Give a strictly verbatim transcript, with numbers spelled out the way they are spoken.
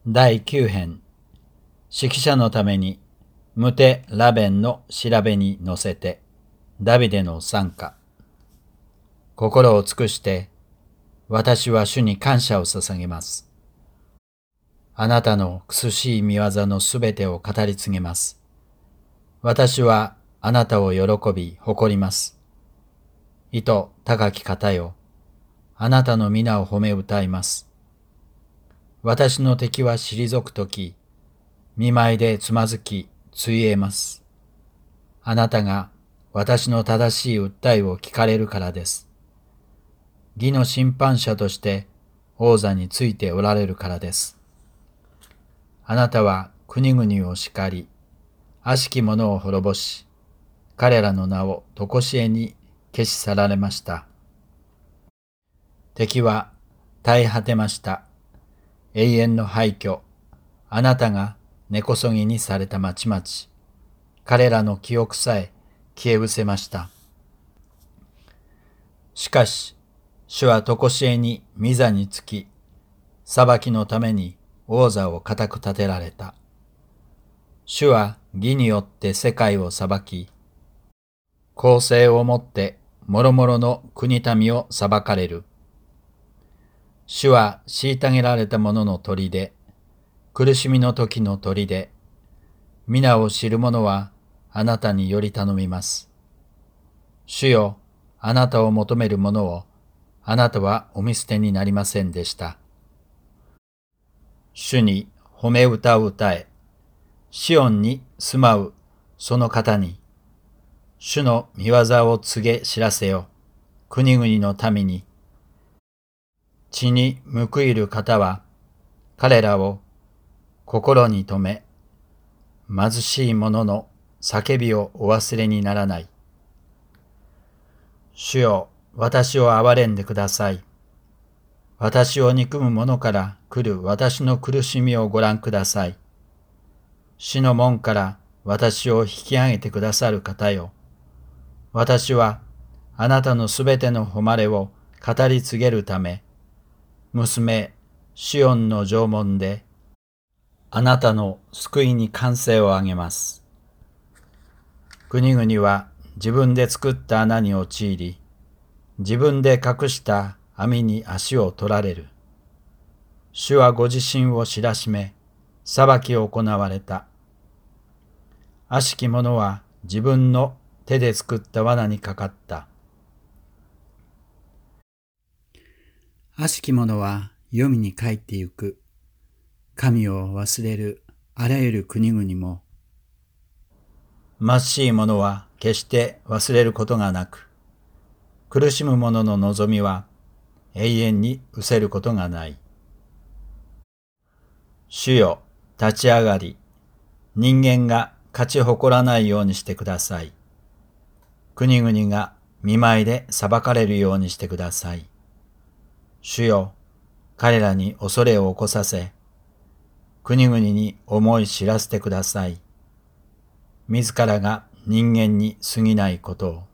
だいきゅう編、指揮者のためにムテ・ラベンの調べに乗せて、ダビデの賛歌。心を尽くして、私は主に感謝を捧げます。あなたの苦しい御業のすべてを語り継げます。私はあなたを喜び誇ります。意図高き方よ、あなたの皆を褒め歌います。私の敵は退くとき、見舞いでつまずき、ついえます。あなたが私の正しい訴えを聞かれるからです。義の審判者として王座についておられるからです。あなたは国々を叱り、悪しき者を滅ぼし、彼らの名を常しえに消し去られました。敵は絶え果てました。永遠の廃墟、あなたが根こそぎにされた町々、彼らの記憶さえ消え失せました。しかし、主は常しえに御座につき、裁きのために王座を固く立てられた。主は義によって世界を裁き、公正をもって諸々の国民を裁かれる。主は虐げられた者の砦、苦しみの時の砦、皆を知る者はあなたにより頼みます。主よ、あなたを求める者を、あなたはお見捨てになりませんでした。主に褒め歌を歌え、シオンに住まうその方に、主の御業を告げ知らせよ、国々の民に。地に報いる方は、彼らを心に留め、貧しい者の叫びをお忘れにならない。主よ、私を憐れんでください。私を憎む者から来る私の苦しみをご覧ください。死の門から私を引き上げてくださる方よ。私はあなたのすべての誉れを語り継げるため、娘シオンの城門であなたの救いに歓声を上げます。国々は自分で作った穴に陥り、自分で隠した網に足を取られる。主はご自身を知らしめ、裁きを行われた。悪しき者は自分の手で作った罠にかかった。悪しき者は黄泉に帰ってゆく。神を忘れるあらゆる国々も、貧しい者は決して忘れることがなく、苦しむ者の望みは永遠に失せることがない。主よ、立ち上がり、人間が勝ち誇らないようにしてください。国々が見舞いで裁かれるようにしてください。主よ、彼らに恐れを起こさせ、国々に思い知らせてください。自らが人間に過ぎないことを。